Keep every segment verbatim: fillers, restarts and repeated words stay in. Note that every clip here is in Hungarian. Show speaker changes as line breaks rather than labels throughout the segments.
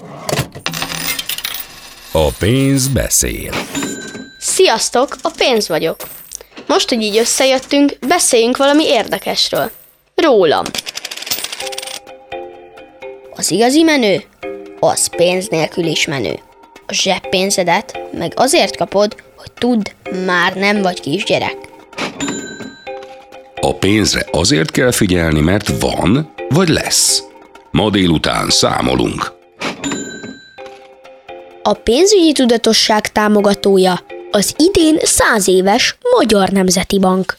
A pénz beszél.
Sziasztok, a pénz vagyok. Most, hogy így összejöttünk, beszéljünk valami érdekesről. Rólam. Az igazi menő, az pénz nélkül is menő. A zseppénzedet meg azért kapod, hogy tudd, már nem vagy kisgyerek.
A pénzre azért kell figyelni, mert van, vagy lesz. Ma délután számolunk.
A pénzügyi tudatosság támogatója az idén száz éves Magyar Nemzeti Bank.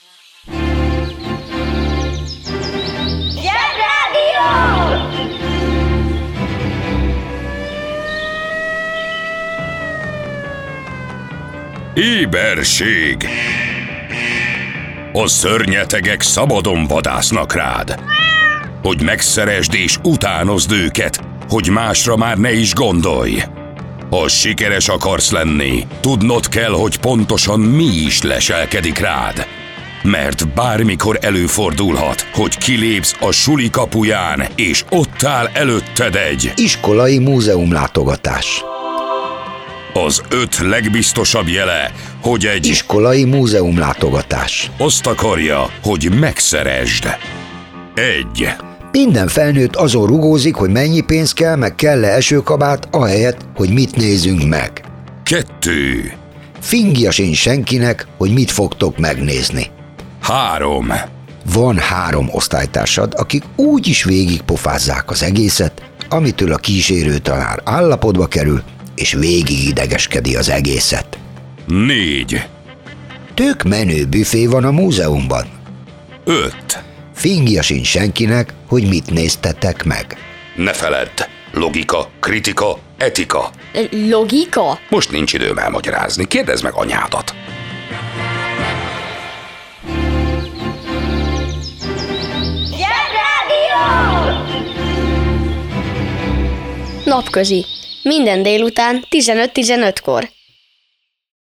Éberség! A szörnyetegek szabadon vadásznak rád. Hogy megszeresd és utánozd őket, hogy másra már ne is gondolj. Ha sikeres akarsz lenni, tudnod kell, hogy pontosan mi is leselkedik rád. Mert bármikor előfordulhat, hogy kilépsz a suli kapuján, és ott áll előtted egy
iskolai múzeumlátogatás.
Az öt legbiztosabb jele, hogy egy
iskolai múzeumlátogatás
azt akarja, hogy megszeresd. Egy.
Minden felnőtt azon rugózik, hogy mennyi pénz kell, meg kell-e esőkabát, ahelyett, hogy mit nézünk meg.
Kettő.
Fingja sincs senkinek, hogy mit fogtok megnézni.
Három.
Van három osztálytársad, akik úgy is végigpofázzák az egészet, amitől a kísérő tanár állapotba kerül, és végig idegeskedi az egészet.
Négy.
Tök menő büfé van a múzeumban.
Öt.
Fingja sincs senkinek, hogy mit néztetek meg.
Ne feledd, logika, kritika, etika.
Logika?
Most nincs időm elmagyarázni, kérdezd meg anyádat.
Napközi. Minden délután tizenöt tizenötkor.